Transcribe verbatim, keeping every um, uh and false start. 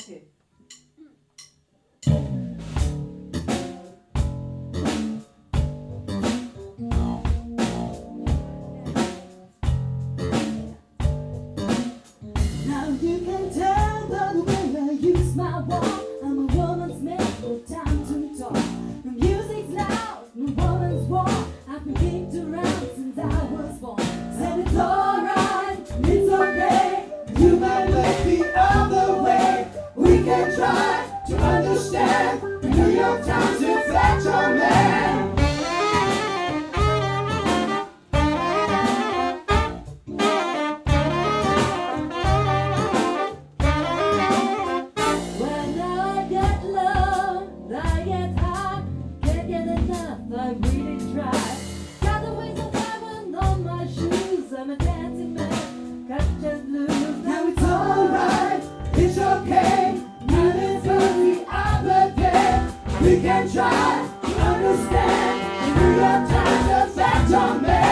Okay. Now you can tell by the way I use my walk, I'm a woman's man, no time to talk. The music's loud, no woman's war. I've been kicked around since I was born. Said it's alright, it's okay. You might look the other way. We can try to understand. The New York Times reflects your man. When I get low, I get high. Can't get enough, I really try. Got the wings of heaven on my shoes. I'm a dancing man, catch and lose. Now it's alright, it's okay. And it's only the other day. We can try to understand. The New York Times reflects your man.